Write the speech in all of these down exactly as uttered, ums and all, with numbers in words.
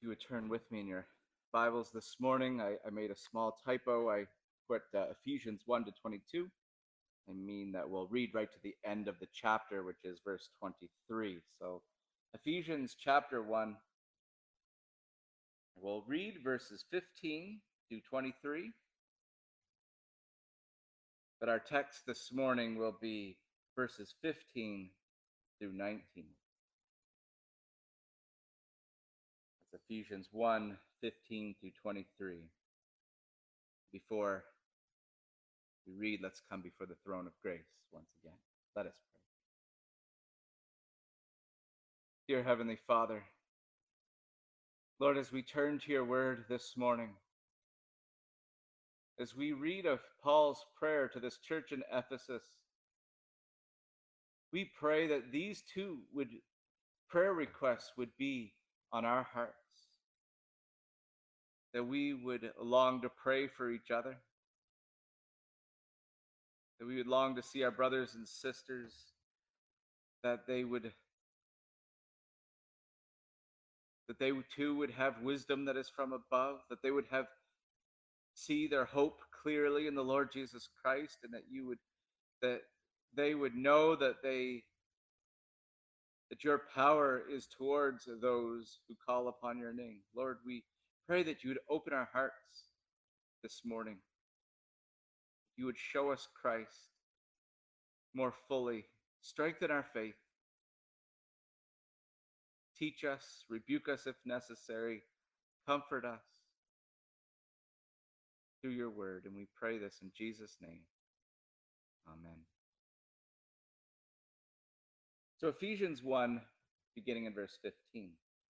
You would turn with me in your Bibles this morning. I, I made a small typo. I put uh, Ephesians one to twenty-two. I mean that we'll read right to the end of the chapter, which is verse twenty-three. So, Ephesians chapter one, we'll read verses fifteen to twenty-three. But our text this morning will be verses fifteen through nineteen. That's Ephesians one, fifteen through twenty-three. Before we read, let's come before the throne of grace once again. Let us pray. Dear Heavenly Father, Lord, as we turn to your word this morning, as we read of Paul's prayer to this church in Ephesus, we pray that these two would prayer requests would be on our hearts, that we would long to pray for each other, that we would long to see our brothers and sisters, that they would that they too would have wisdom that is from above, that they would have see their hope clearly in the Lord Jesus Christ, and that you would that they would know that they that your power is towards those who call upon your name. Lord, we pray that you would open our hearts this morning. You would show us Christ more fully, strengthen our faith, teach us, rebuke us if necessary, comfort us through your word. And we pray this in Jesus' name. Amen. So Ephesians one, beginning in verse fifteen.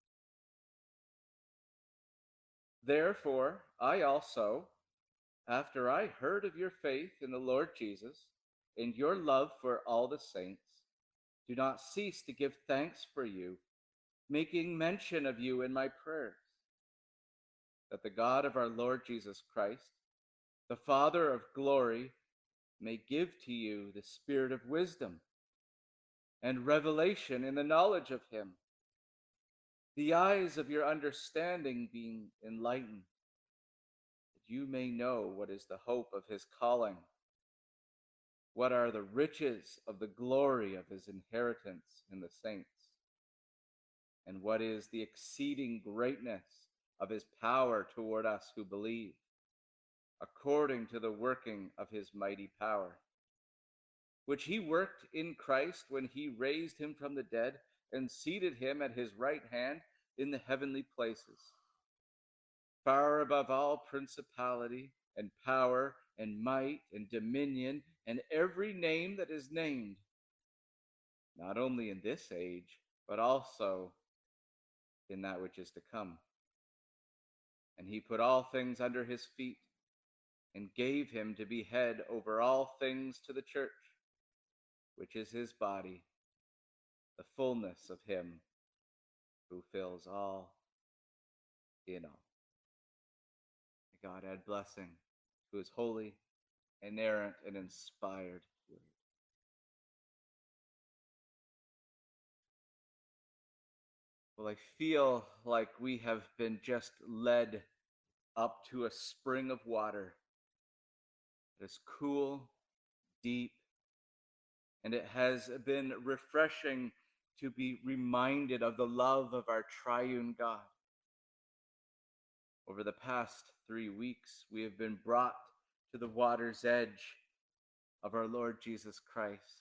Therefore, I also, after I heard of your faith in the Lord Jesus and your love for all the saints, do not cease to give thanks for you, making mention of you in my prayers, that the God of our Lord Jesus Christ, the Father of glory, may give to you the spirit of wisdom and revelation in the knowledge of him, the eyes of your understanding being enlightened, that you may know what is the hope of his calling, what are the riches of the glory of his inheritance in the saints, and what is the exceeding greatness of his power toward us who believe, according to the working of his mighty power, which he worked in Christ when he raised him from the dead and seated him at his right hand in the heavenly places, far above all principality and power and might and dominion and every name that is named, not only in this age, but also in that which is to come. And he put all things under his feet and gave him to be head over all things to the church, which is his body, the fullness of him who fills all in all. May God add blessing to his holy, inerrant, and inspired word. Well, I feel like we have been just led up to a spring of water that is cool, deep, and it has been refreshing to be reminded of the love of our triune God. Over the past three weeks, we have been brought to the water's edge of our Lord Jesus Christ.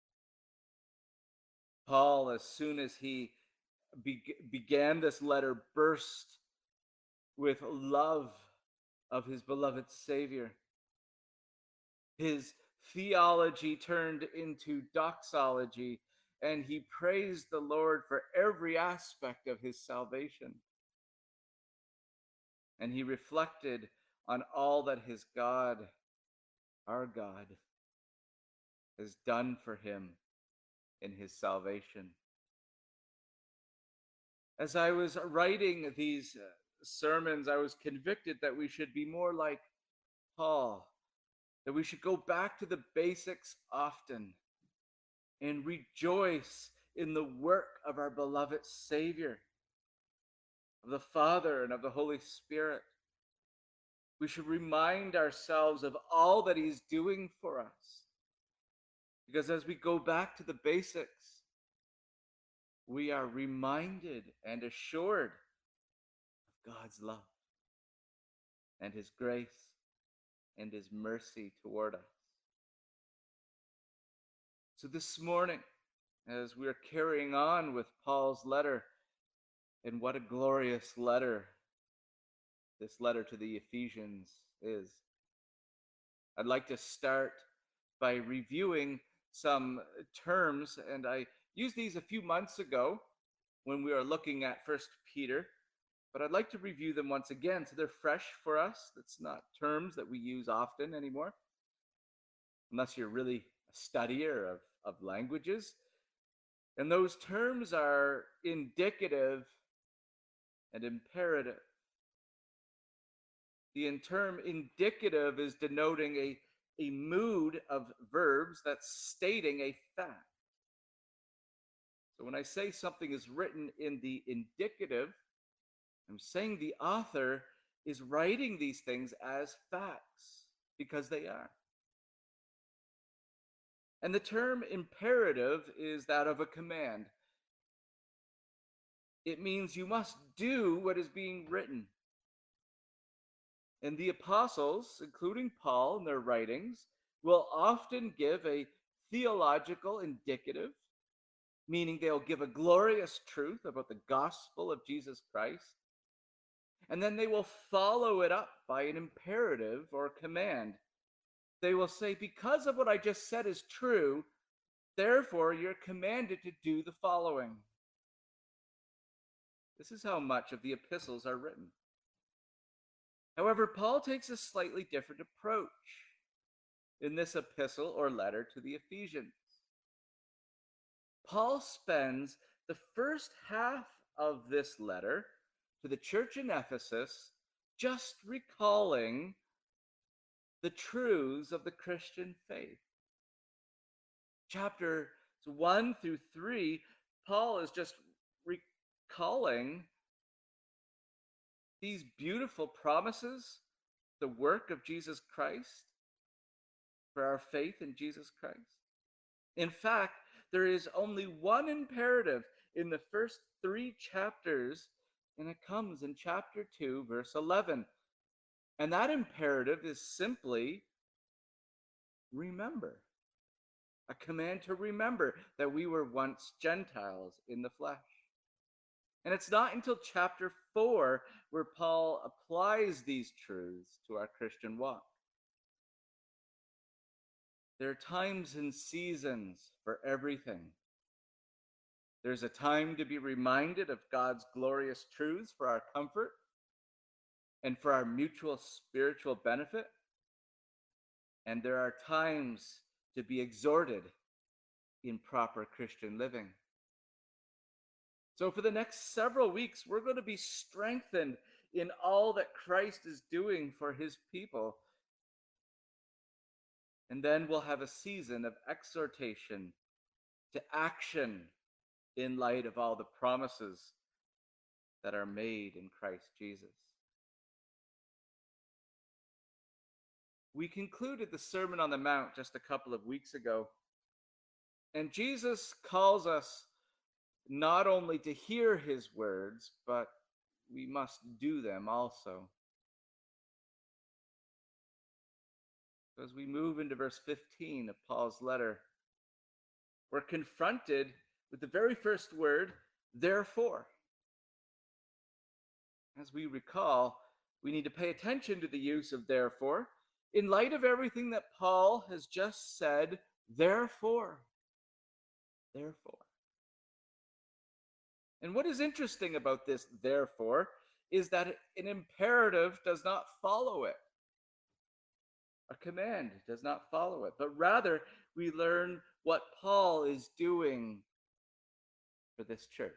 Paul, as soon as he be- began this letter, burst with love of his beloved Savior. His theology turned into doxology, and he praised the Lord for every aspect of his salvation. And he reflected on all that his God, our God, has done for him in his salvation. As I was writing these sermons, I was convicted that we should be more like Paul, that we should go back to the basics often and rejoice in the work of our beloved Savior. of the Father and of the Holy Spirit. We should remind ourselves of all that He's doing for us. Because as we go back to the basics, we are reminded and assured of God's love and His grace and His mercy toward us. So this morning, as we're carrying on with Paul's letter, and what a glorious letter this letter to the Ephesians is, I'd like to start by reviewing some terms, and I used these a few months ago when we were looking at First Peter, but I'd like to review them once again so they're fresh for us. That's not terms that we use often anymore, unless you're really a studier of, of languages. And those terms are indicative and imperative. The term indicative is denoting a, a mood of verbs that's stating a fact. So when I say something is written in the indicative, I'm saying the author is writing these things as facts because they are. And the term imperative is that of a command. It means you must do what is being written. And the apostles, including Paul in their writings, will often give a theological indicative, meaning they'll give a glorious truth about the gospel of Jesus Christ, and then they will follow it up by an imperative or command. They will say, because of what I just said is true, therefore you're commanded to do the following. This is how much of the epistles are written. However, Paul takes a slightly different approach in this epistle or letter to the Ephesians. Paul spends the first half of this letter to the church in Ephesus just recalling the truths of the Christian faith. Chapters one through three, Paul is just recalling these beautiful promises, the work of Jesus Christ, for our faith in Jesus Christ. In fact, there is only one imperative in the first three chapters, and it comes in chapter two, verse eleven. And that imperative is simply remember. A command to remember that we were once Gentiles in the flesh. And it's not until chapter four where Paul applies these truths to our Christian walk. There are times and seasons for everything. There's a time to be reminded of God's glorious truths for our comfort and for our mutual spiritual benefit. And there are times to be exhorted in proper Christian living. So for the next several weeks, we're going to be strengthened in all that Christ is doing for his people. And then we'll have a season of exhortation to action in light of all the promises that are made in Christ Jesus. We concluded the Sermon on the Mount just a couple of weeks ago, and Jesus calls us not only to hear his words, but we must do them also. As we move into verse fifteen of Paul's letter, we're confronted with the very first word, therefore. As we recall, we need to pay attention to the use of therefore in light of everything that Paul has just said, therefore. Therefore. And what is interesting about this therefore is that an imperative does not follow it. A command does not follow it, but rather we learn what Paul is doing for this church.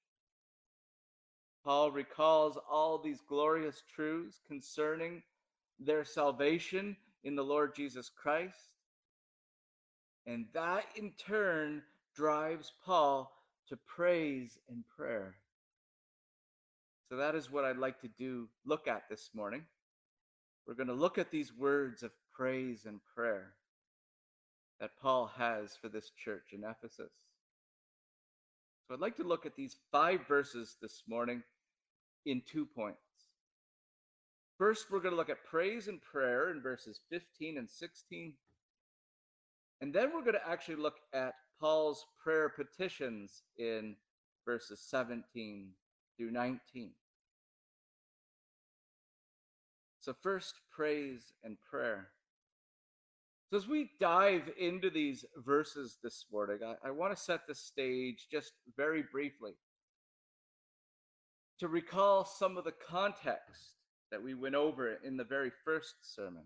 Paul recalls all these glorious truths concerning their salvation in the Lord Jesus Christ, and that in turn drives Paul to praise and prayer. So that is what I'd like to do, look at this morning. We're going to look at these words of praise and prayer that Paul has for this church in Ephesus. So I'd like to look at these five verses this morning in two points. First, we're going to look at praise and prayer in verses fifteen and sixteen. And then we're going to actually look at Paul's prayer petitions in verses seventeen through nineteen. So first, praise and prayer. So as we dive into these verses this morning, I, I want to set the stage just very briefly to recall some of the context that we went over in the very first sermon.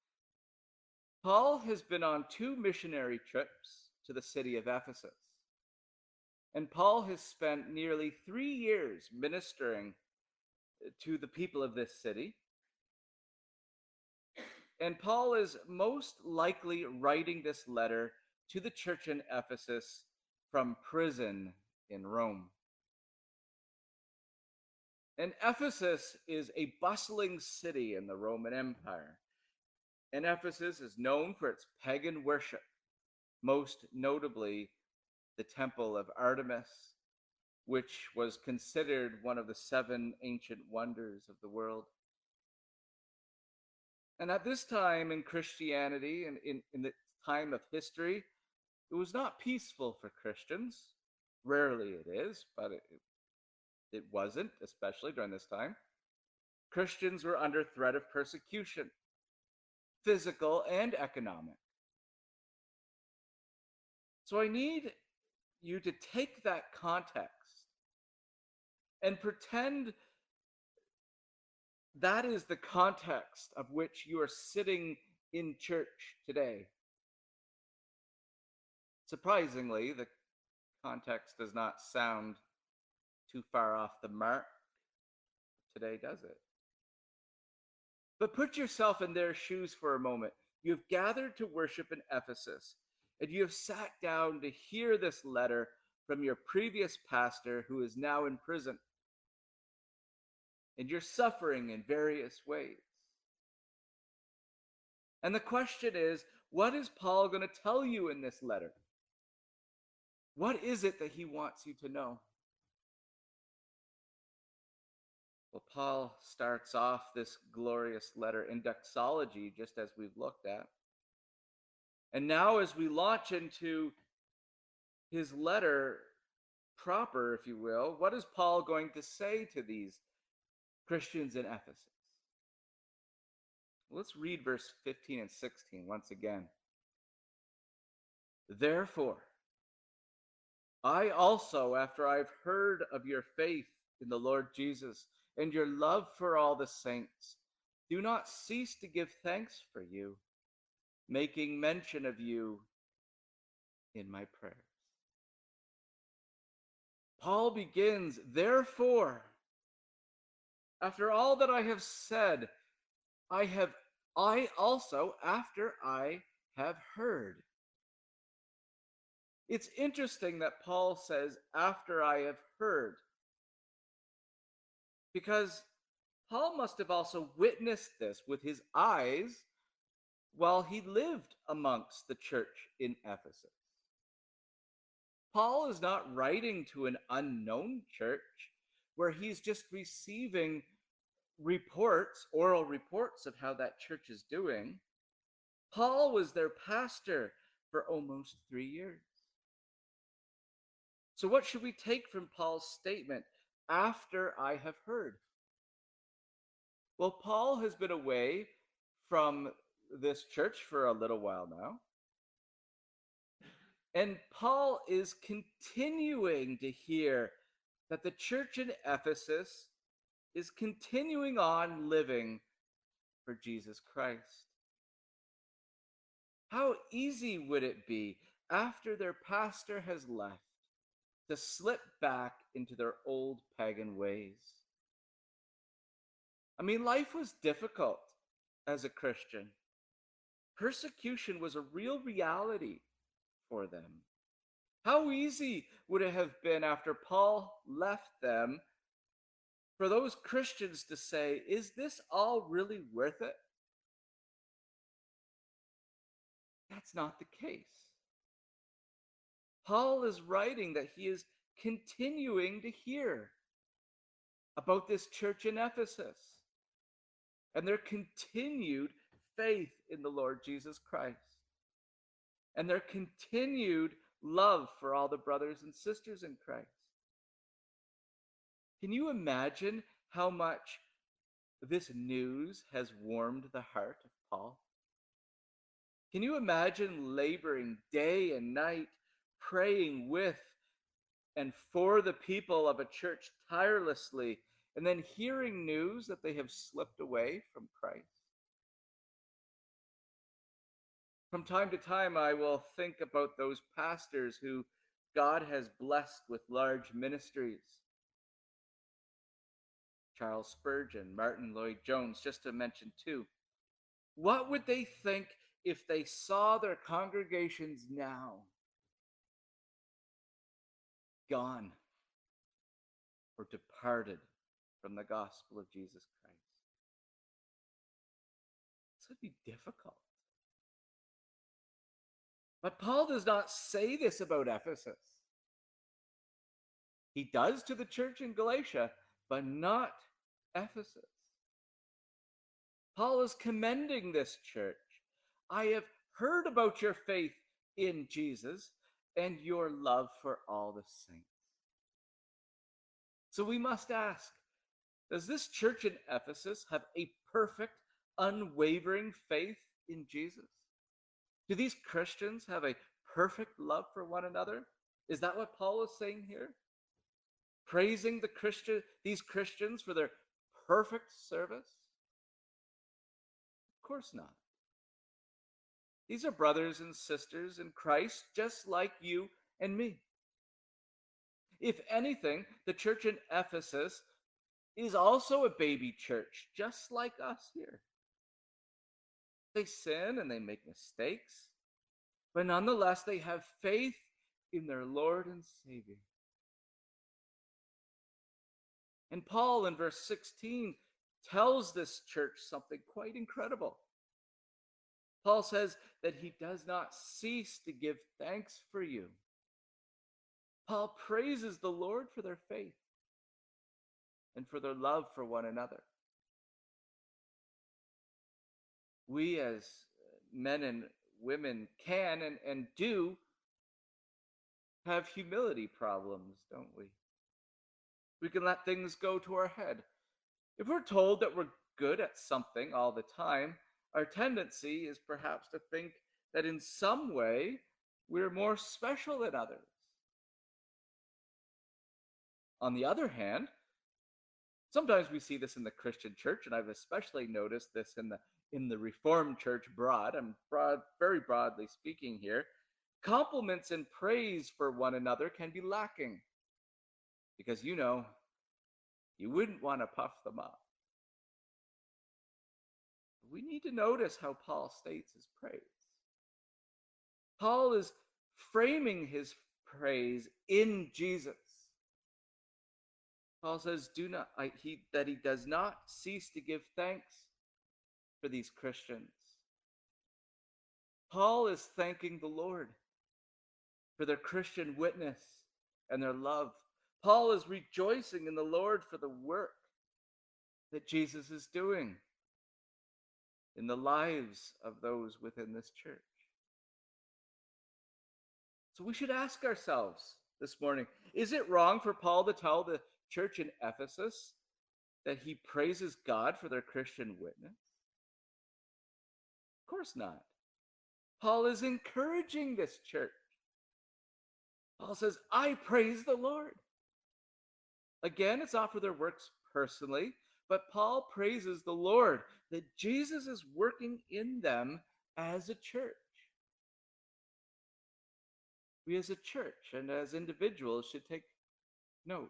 Paul has been on two missionary trips to the city of Ephesus, and Paul has spent nearly three years ministering to the people of this city. And Paul is most likely writing this letter to the church in Ephesus from prison in Rome. And Ephesus is a bustling city in the Roman Empire. And Ephesus is known for its pagan worship, most notably the Temple of Artemis, which was considered one of the seven ancient wonders of the world. And at this time in Christianity and in, in the time of history, it was not peaceful for Christians. Rarely it is, but it, it wasn't, especially during this time. Christians were under threat of persecution, physical and economic. So I need you to take that context and pretend that is the context of which you are sitting in church today. Surprisingly, the context does not sound too far off the mark today, does it? But put yourself in their shoes for a moment. You have gathered to worship in Ephesus, and you have sat down to hear this letter from your previous pastor who is now in prison. And you're suffering in various ways. And the question is, what is Paul going to tell you in this letter? What is it that he wants you to know? Well, Paul starts off this glorious letter in doxology, just as we've looked at. And now as we launch into his letter proper, if you will, what is Paul going to say to these Christians in Ephesus? Let's read verse fifteen and sixteen once again. Therefore, I also, after I've heard of your faith in the Lord Jesus and your love for all the saints, do not cease to give thanks for you, making mention of you in my prayers. Paul begins, therefore, after all that I have said, I have, I also, after I have heard. It's interesting that Paul says, after I have heard, because Paul must have also witnessed this with his eyes while he lived amongst the church in Ephesus. Paul is not writing to an unknown church where he's just receiving reports, oral reports of how that church is doing. Paul was their pastor for almost three years. So what should we take from Paul's statement, after I have heard? Well, Paul has been away from this church for a little while now. And Paul is continuing to hear that the church in Ephesus is continuing on living for Jesus Christ. How easy would it be, after their pastor has left, to slip back into their old pagan ways? I mean, life was difficult as a Christian. Persecution was a real reality for them. How easy would it have been after Paul left them for those Christians to say, is this all really worth it? That's not the case. Paul is writing that he is continuing to hear about this church in Ephesus and their continued faith in the Lord Jesus Christ and their continued love for all the brothers and sisters in Christ. Can you imagine how much this news has warmed the heart of Paul? Can you imagine laboring day and night, praying with and for the people of a church tirelessly, and then hearing news that they have slipped away from Christ? From time to time, I will think about those pastors who God has blessed with large ministries. Charles Spurgeon, Martin Lloyd-Jones, just to mention two. What would they think if they saw their congregations now gone or departed from the gospel of Jesus Christ? This would be difficult. But Paul does not say this about Ephesus. He does to the church in Galatia, but not Ephesus. Paul is commending this church. I have heard about your faith in Jesus and your love for all the saints. So we must ask, does this church in Ephesus have a perfect, unwavering faith in Jesus? Do these Christians have a perfect love for one another? Is that what Paul is saying here? Praising the Christian, these Christians for their perfect service? Of course not. These are brothers and sisters in Christ, just like you and me. If anything, the church in Ephesus is also a baby church, just like us here. They sin and they make mistakes, but nonetheless, they have faith in their Lord and Savior. And Paul in verse sixteen tells this church something quite incredible. Paul says that he does not cease to give thanks for you. Paul praises the Lord for their faith and for their love for one another. We as men and women can and, and do have humility problems, don't we? We can let things go to our head. If we're told that we're good at something all the time, our tendency is perhaps to think that in some way we're more special than others. On the other hand, sometimes we see this in the Christian church, and I've especially noticed this in the in the Reformed church broad. I'm broad, very broadly speaking here. Compliments and praise for one another can be lacking because, you know, you wouldn't want to puff them up. We need to notice how Paul states his praise. Paul is framing his praise in Jesus. Paul says, "Do not I, he that he does not cease to give thanks for these Christians." Paul is thanking the Lord for their Christian witness and their love. Paul is rejoicing in the Lord for the work that Jesus is doing in the lives of those within this church. So we should ask ourselves this morning, is it wrong for Paul to tell the church in Ephesus that he praises God for their Christian witness? Of course not. Paul is encouraging this church. Paul says, I praise the Lord. Again, it's not for their works personally, but Paul praises the Lord that Jesus is working in them as a church. We as a church and as individuals should take note.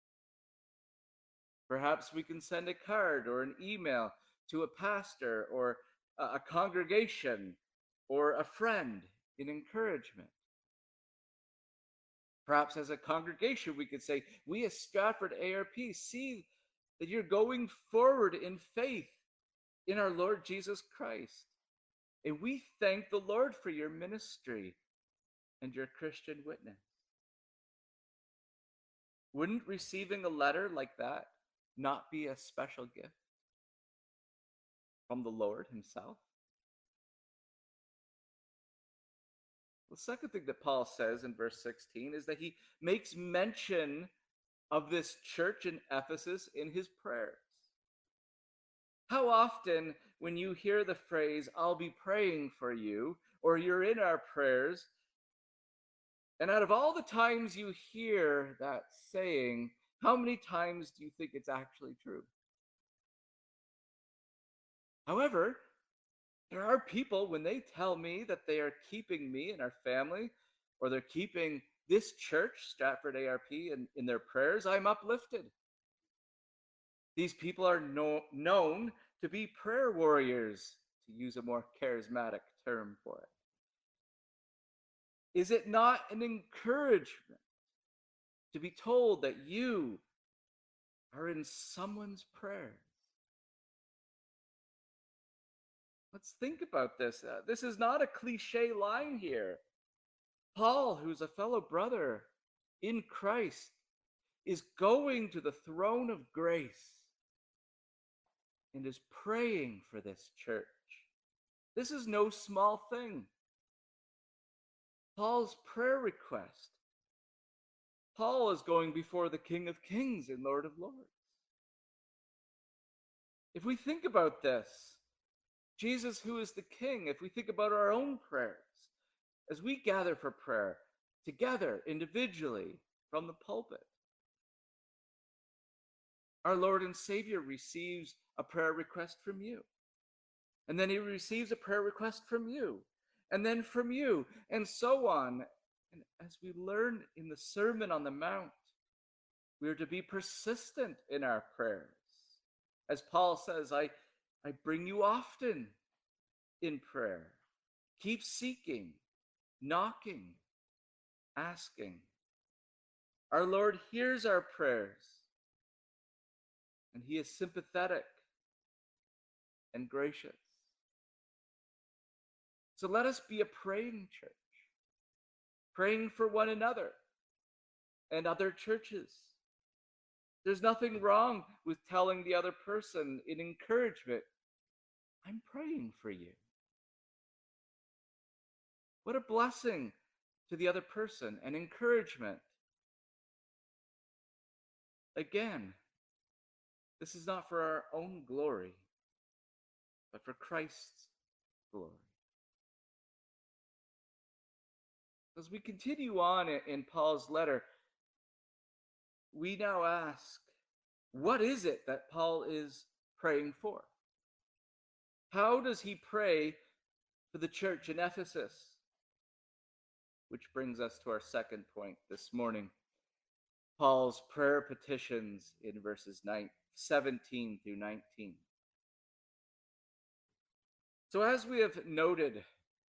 Perhaps we can send a card or an email to a pastor or a congregation or a friend in encouragement. Perhaps as a congregation we could say, we as Stratford A R P see that you're going forward in faith in our Lord Jesus Christ. And we thank the Lord for your ministry and your Christian witness. Wouldn't receiving a letter like that not be a special gift from the Lord himself? The second thing that Paul says in verse sixteen is that he makes mention of this church in Ephesus in his prayers. How often, when you hear the phrase, I'll be praying for you, or you're in our prayers, and out of all the times you hear that saying, how many times do you think it's actually true? However, there are people, when they tell me that they are keeping me and our family, or they're keeping this church, Stratford A R P, in, in their prayers, I'm uplifted. These people are no, known to be prayer warriors, to use a more charismatic term for it. Is it not an encouragement to be told that you are in someone's prayers? Let's think about this. Uh, this is not a cliche line here. Paul, who's a fellow brother in Christ, is going to the throne of grace and is praying for this church. This is no small thing. Paul's prayer request. Paul is going before the King of Kings and Lord of Lords. If we think about this, Jesus, who is the King, if we think about our own prayers, as we gather for prayer together, individually, from the pulpit, our Lord and Savior receives a prayer request from you. And then he receives a prayer request from you. And then from you, and so on. And as we learn in the Sermon on the Mount, we are to be persistent in our prayers. As Paul says, I, I bring you often in prayer. Keep seeking, knocking, asking. Our Lord hears our prayers, and he is sympathetic and gracious. So let us be a praying church, praying for one another and other churches. There's nothing wrong with telling the other person in encouragement, I'm praying for you. What a blessing to the other person and encouragement. Again, this is not for our own glory, but for Christ's glory. As we continue on in Paul's letter, we now ask, what is it that Paul is praying for? How does he pray for the church in Ephesus? Which brings us to our second point this morning, Paul's prayer petitions in verses seventeen through nineteen. So as we have noted,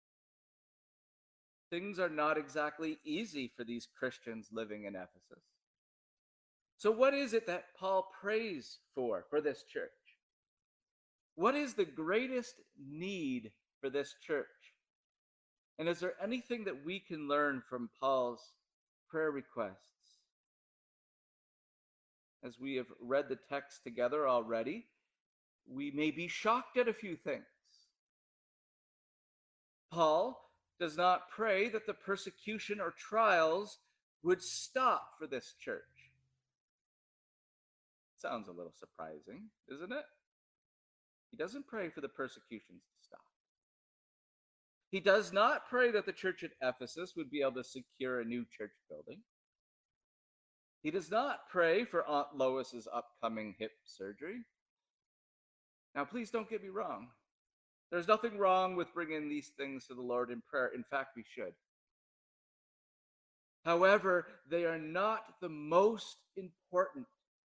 things are not exactly easy for these Christians living in Ephesus. So what is it that Paul prays for, for this church? What is the greatest need for this church? And is there anything that we can learn from Paul's prayer requests? As we have read the text together already, we may be shocked at a few things. Paul does not pray that the persecution or trials would stop for this church. Sounds a little surprising, isn't it? He doesn't pray for the persecutions to stop. He does not pray that the church at Ephesus would be able to secure a new church building. He does not pray for Aunt Lois's upcoming hip surgery. Now, please don't get me wrong. There's nothing wrong with bringing these things to the Lord in prayer. In fact, we should. However, they are not the most important.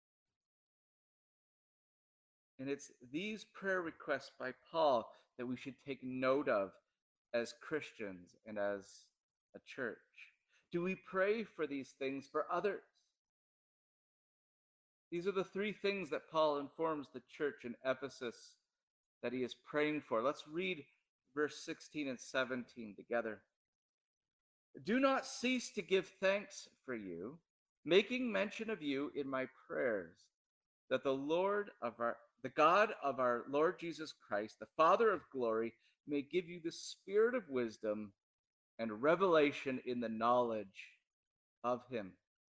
And it's these prayer requests by Paul that we should take note of as Christians and as a church. Do we pray for these things for others? These are the three things that Paul informs the church in Ephesus that he is praying for. Let's read verse sixteen and seventeen together. Do not cease to give thanks for you, making mention of you in my prayers, that the Lord of our the God of our Lord Jesus Christ, the Father of glory, may give you the spirit of wisdom and revelation in the knowledge of him.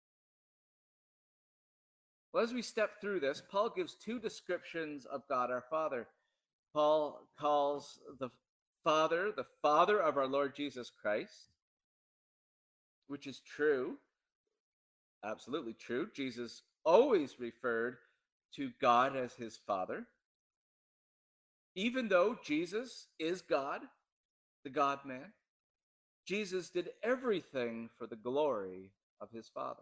Well, as we step through this, Paul gives two descriptions of God our Father. Paul calls the Father the Father of our Lord Jesus Christ, which is true, absolutely true. Jesus always referred to God as his Father. Even though Jesus is God, the God-man, Jesus did everything for the glory of his Father.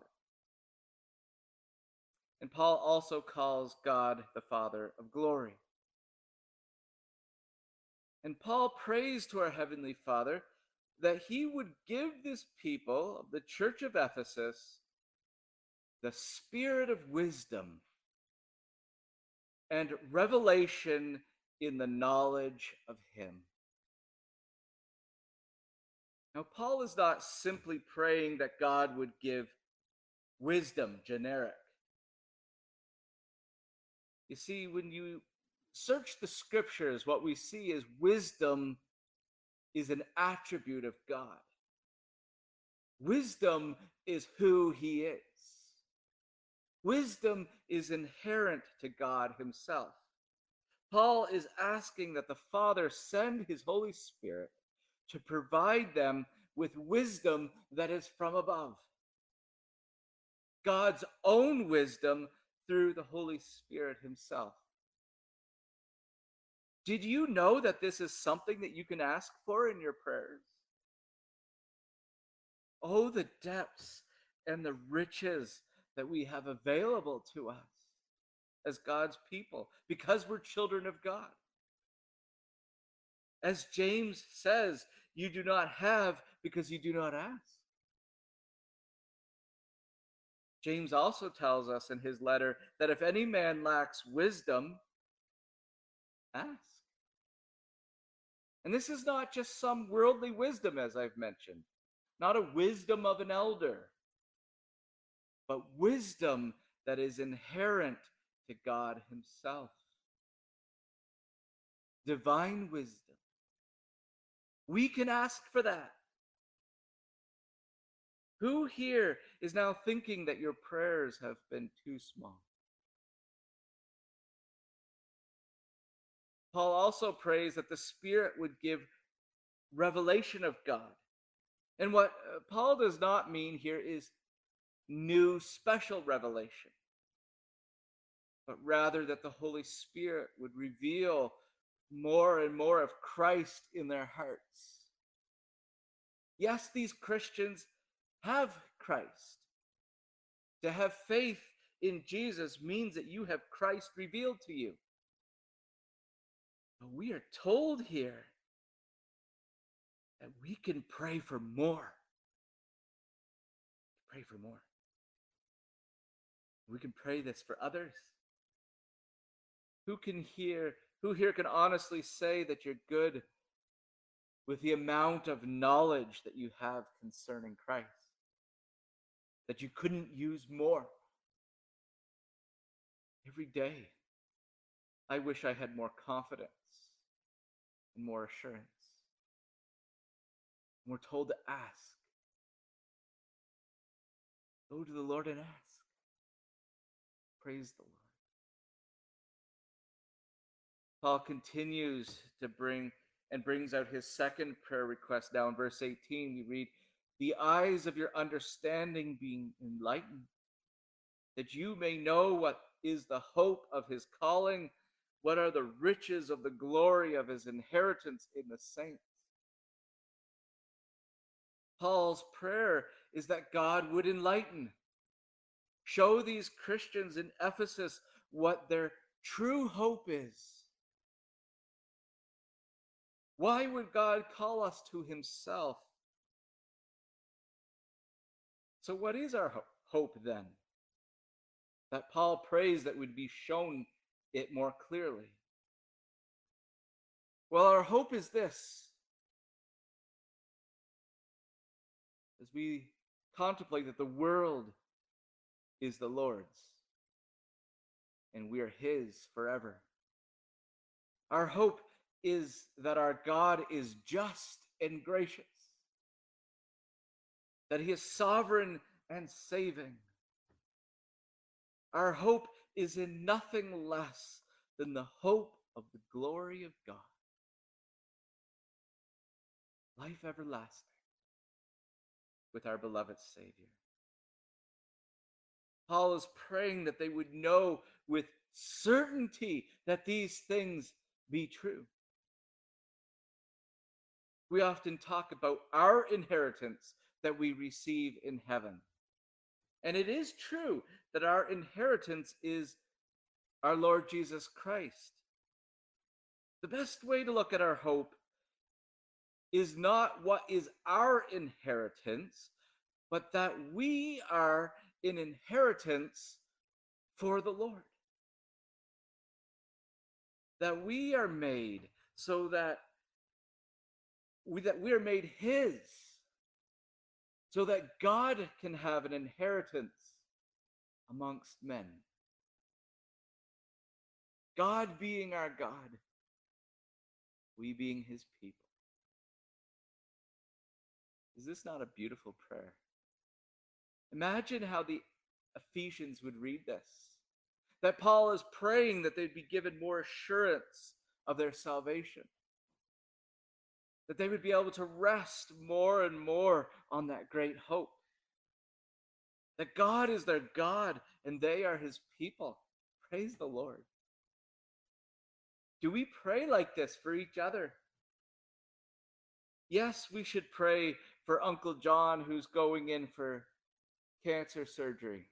And Paul also calls God the Father of glory. And Paul prays to our Heavenly Father that he would give this people of the church of Ephesus the spirit of wisdom and revelation in the knowledge of him. Now, Paul is not simply praying that God would give wisdom, generic. You see, when you search the scriptures, what we see is wisdom is an attribute of God. Wisdom is who he is. Wisdom is inherent to God himself. Paul is asking that the Father send his Holy Spirit to provide them with wisdom that is from above. God's own wisdom through the Holy Spirit himself. Did you know that this is something that you can ask for in your prayers? Oh, the depths and the riches that we have available to us as God's people because we're children of God. As James says, you do not have because you do not ask. James also tells us in his letter that if any man lacks wisdom, ask. And this is not just some worldly wisdom, as I've mentioned, not a wisdom of an elder, but wisdom that is inherent to God himself. Divine wisdom. We can ask for that. Who here is now thinking that your prayers have been too small? Paul also prays that the Spirit would give revelation of God. And what Paul does not mean here is new special revelation, but rather that the Holy Spirit would reveal more and more of Christ in their hearts. Yes, these Christians have Christ. To have faith in Jesus means that you have Christ revealed to you. But we are told here that we can pray for more. Pray for more. We can pray this for others. Who can hear, who here can honestly say that you're good with the amount of knowledge that you have concerning Christ? That you couldn't use more? Every day, I wish I had more confidence and more assurance. And we're told to ask. Go to the Lord and ask. Praise the Lord. Paul continues to bring and brings out his second prayer request. Now in verse eighteen, we read, the eyes of your understanding being enlightened, that you may know what is the hope of his calling, what are the riches of the glory of his inheritance in the saints. Paul's prayer is that God would enlighten, show these Christians in Ephesus what their true hope is. Why would God call us to himself? So what is our hope then? that Paul prays that would be shown it more clearly. Well, our hope is this. As we contemplate that the world is the Lord's and we are his forever. Our hope is that our God is just and gracious, that he is sovereign and saving. Our hope is in nothing less than the hope of the glory of God, life everlasting with our beloved Savior. Paul is praying that they would know with certainty that these things be true. We often talk about our inheritance that we receive in heaven. And it is true that our inheritance is our Lord Jesus Christ. The best way to look at our hope is not what is our inheritance, but that we are an inheritance for the Lord. That we are made so that we, that we are made his, so that God can have an inheritance amongst men. God being our God, we being his people. Is this not a beautiful prayer? Imagine how the Ephesians would read this. That Paul is praying that they'd be given more assurance of their salvation. That they would be able to rest more and more on that great hope. That God is their God and they are his people. Praise the Lord. Do we pray like this for each other? Yes, we should pray for Uncle John who's going in for cancer surgery.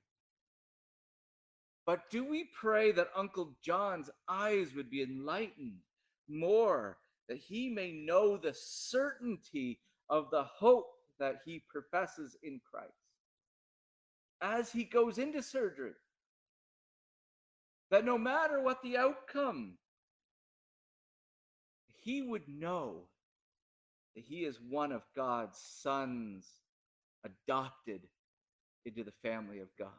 But do we pray that Uncle John's eyes would be enlightened more, that he may know the certainty of the hope that he professes in Christ as he goes into surgery? That no matter what the outcome, he would know that he is one of God's sons, adopted into the family of God.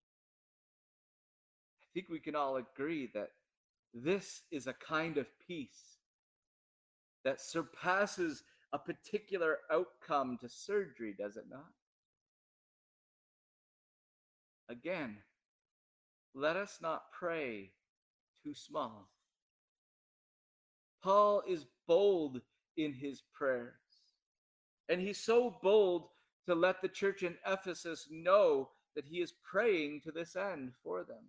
I think we can all agree that this is a kind of peace that surpasses a particular outcome to surgery, does it not? Again, let us not pray too small. Paul is bold in his prayers, and he's so bold to let the church in Ephesus know that he is praying to this end for them.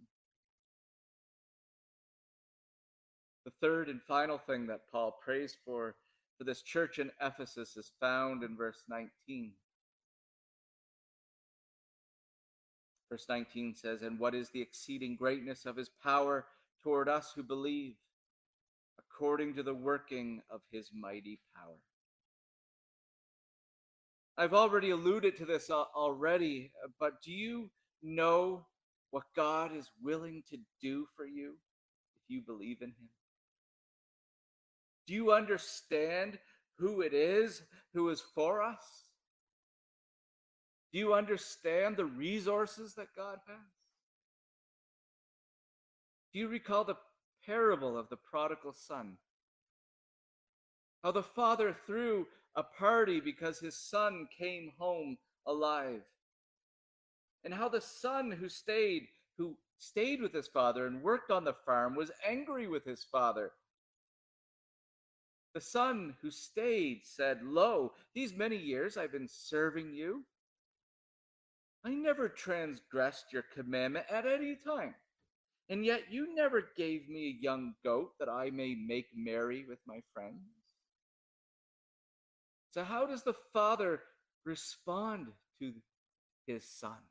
The third and final thing that Paul prays for for this church in Ephesus is found in verse nineteen. Verse nineteen says, "And what is the exceeding greatness of his power toward us who believe, according to the working of his mighty power." I've already alluded to this already, but do you know what God is willing to do for you if you believe in him? Do you understand who it is who is for us? Do you understand the resources that God has? Do you recall the parable of the prodigal son? How the father threw a party because his son came home alive. And how the son who stayed, who stayed with his father and worked on the farm was angry with his father. The son who stayed said, "Lo, these many years I've been serving you. I never transgressed your commandment at any time. And yet you never gave me a young goat that I may make merry with my friends." So how does the father respond to his son?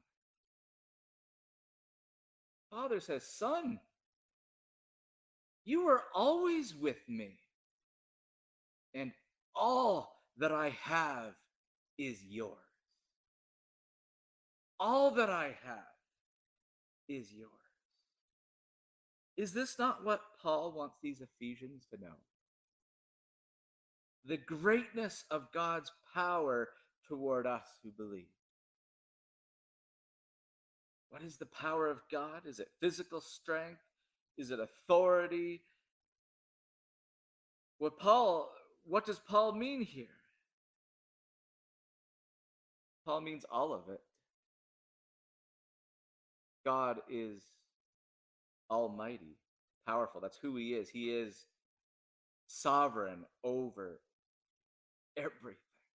Father says, "Son, you are always with me, and all that I have is yours. All that I have is yours." Is this not what Paul wants these Ephesians to know? The greatness of God's power toward us who believe. What is the power of God? Is it physical strength? Is it authority? What Paul, what does Paul mean here? Paul means all of it. God is almighty, powerful. That's who he is. He is sovereign over everything.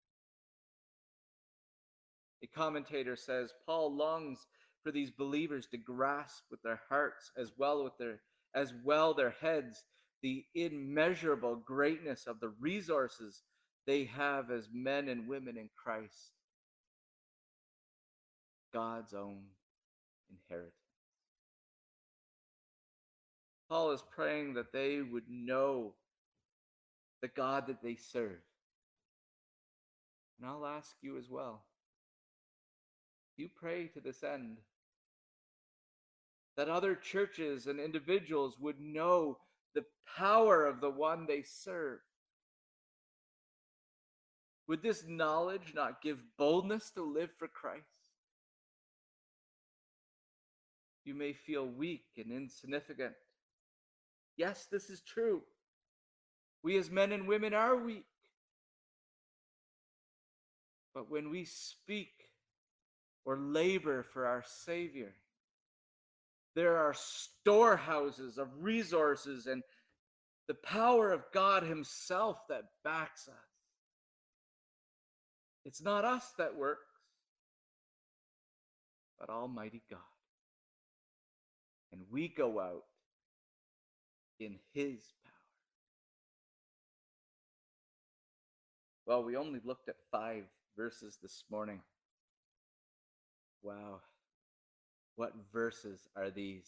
A commentator says Paul longs for these believers to grasp with their hearts as well with their as well their heads the immeasurable greatness of the resources they have as men and women in Christ, God's own inheritance. Paul is praying that they would know the God that they serve. And I'll ask you as well, you pray to this end, that other churches and individuals would know the power of the one they serve. Would this knowledge not give boldness to live for Christ? You may feel weak and insignificant. Yes, this is true. We as men and women are weak. But when we speak or labor for our Savior, there are storehouses of resources and the power of God himself that backs us. It's not us that works, but Almighty God. And we go out in his power. Well, we only looked at five verses this morning. Wow. What verses are these?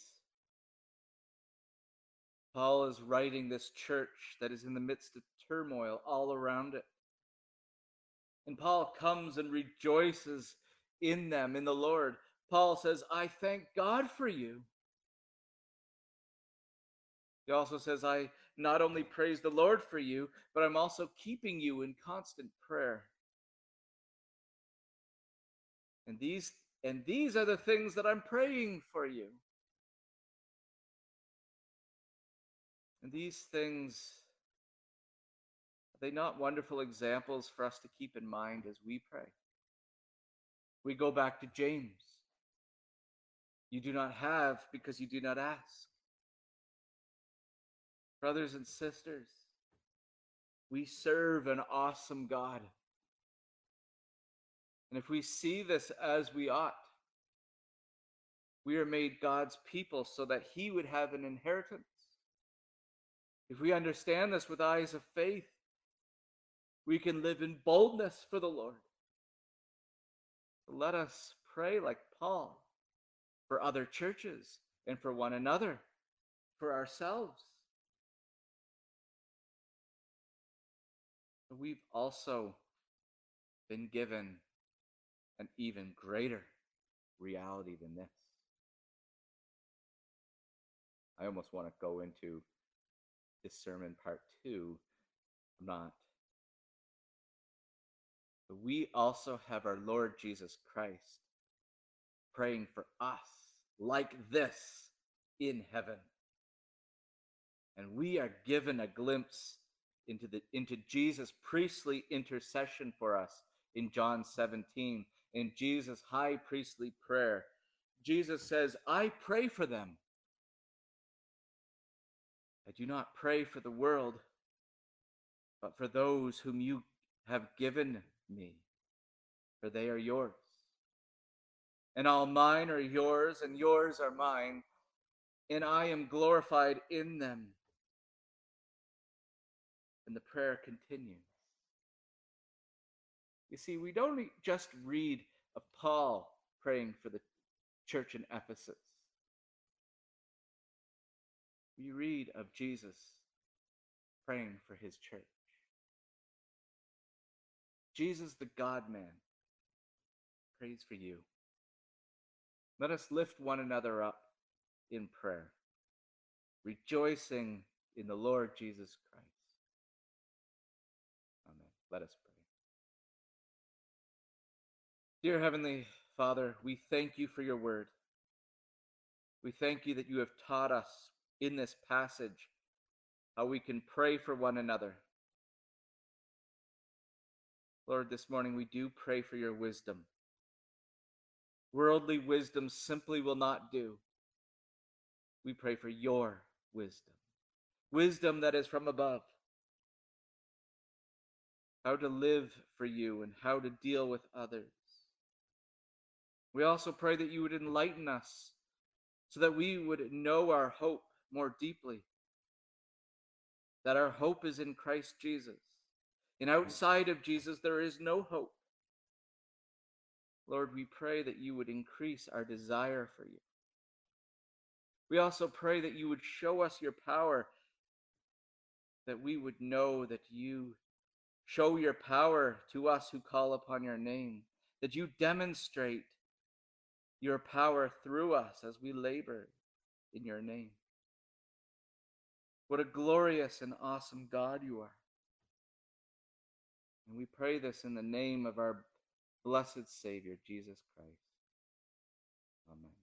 Paul is writing this church that is in the midst of turmoil all around it. And Paul comes and rejoices in them, in the Lord. Paul says, I thank God for you. He also says, I not only praise the Lord for you, but I'm also keeping you in constant prayer. And these, and these are the things that I'm praying for you. And these things, are they not wonderful examples for us to keep in mind as we pray? We go back to James. You do not have because you do not ask. Brothers and sisters, we serve an awesome God. And if we see this as we ought, we are made God's people so that he would have an inheritance. If we understand this with eyes of faith, we can live in boldness for the Lord. So let us pray like Paul for other churches and for one another, for ourselves. But we've also been given an even greater reality than this. I almost want to go into this sermon part two. I'm not. But we also have our Lord Jesus Christ praying for us like this in heaven. And we are given a glimpse into the into Jesus' priestly intercession for us in John seventeen, in Jesus' high priestly prayer. Jesus says, I pray for them. I do not pray for the world, but for those whom you have given me, for they are yours. And all mine are yours, and yours are mine, and I am glorified in them. And the prayer continues. You see, we don't just read of Paul praying for the church in Ephesus. We read of Jesus praying for his church. Jesus, the God-man, prays for you. Let us lift one another up in prayer. rejoicing in the Lord Jesus Christ. Amen. Let us pray. Dear Heavenly Father, we thank you for your word. We thank you that you have taught us in this passage how we can pray for one another. Lord, this morning we do pray for your wisdom. Worldly wisdom simply will not do. We pray for your wisdom, wisdom that is from above, how to live for you and how to deal with others. We also pray that you would enlighten us so that we would know our hope more deeply, that our hope is in Christ Jesus. And outside of Jesus, there is no hope. Lord, we pray that you would increase our desire for you. We also pray that you would show us your power, that we would know that you show your power to us who call upon your name, that you demonstrate your power through us as we labor in your name. What a glorious and awesome God you are. And we pray this in the name of our blessed Savior, Jesus Christ. Amen.